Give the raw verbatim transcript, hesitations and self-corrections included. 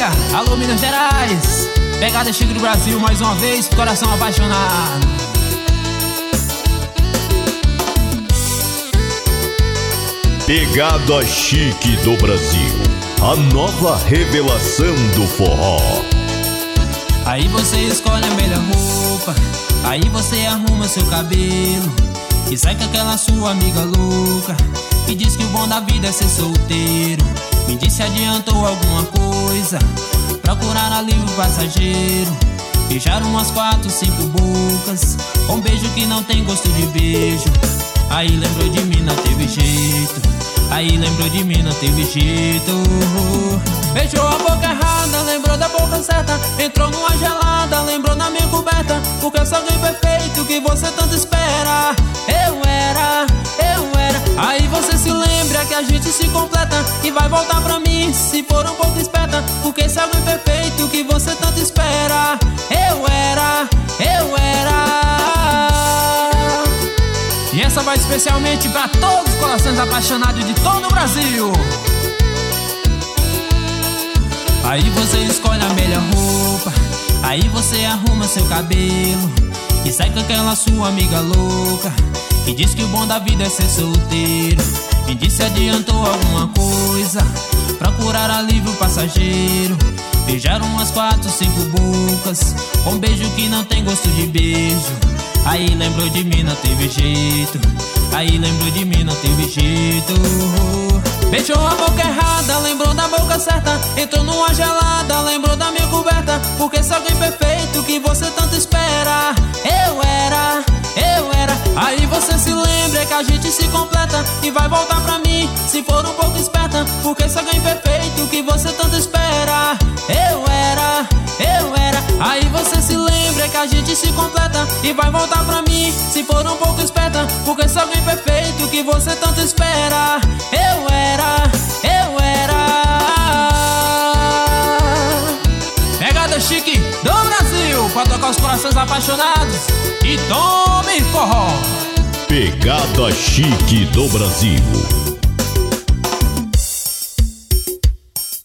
Bahia, alô Minas Gerais, pegada chique do Brasil mais uma vez, coração apaixonado. Pegada chique do Brasil, a nova revelação do forró. Aí você escolhe a melhor roupa, aí você arruma seu cabelo e sai com aquela sua amiga louca que diz que o bom da vida é ser solteiro. Me disse adiantou alguma coisa, procurar alívio passageiro, beijar umas quatro, cinco bocas, um beijo que não tem gosto de beijo. Aí lembrou de mim, não teve jeito, aí lembrou de mim, não teve jeito. Beijou a boca errada, lembrou da boca certa, entrou numa gelada, lembrou na minha coberta, porque eu sou alguém perfeito que você tanto espera. Eu era, eu era. Aí você se lembra que a gente se completa e vai voltar pra mim se for um pouco esperta, porque esse é alguém perfeito que você tanto espera. Eu era, eu era. E essa vai especialmente pra todos os corações apaixonados de todo o Brasil. Aí você escolhe a melhor roupa, aí você arruma seu cabelo e sai com aquela sua amiga louca que diz que o bom da vida é ser solteiro. Me disse adiantou alguma coisa, procurar alívio passageiro, beijar umas quatro, cinco bocas, um beijo que não tem gosto de beijo. Aí lembrou de mim, não teve jeito, aí lembrou de mim, não teve jeito. Beijou a boca errada, lembrou da boca certa, entrou numa gelada, lembrou da minha coberta, porque sou alguém perfeito que você tanto espera. Eu era, eu era. Aí você se lembra que a gente se completa e vai voltar pra mim se for um pouco esperta, porque sou alguém perfeito que você tanto espera. Eu era, eu era. Aí você se lembra que a gente se completa e vai voltar pra mim se for um pouco esperta, porque sou alguém perfeito que você tanto espera. Eu era, eu era. Pegada chique do Brasil, pra tocar os corações apaixonados e tome forró. Pegada chique do Brasil.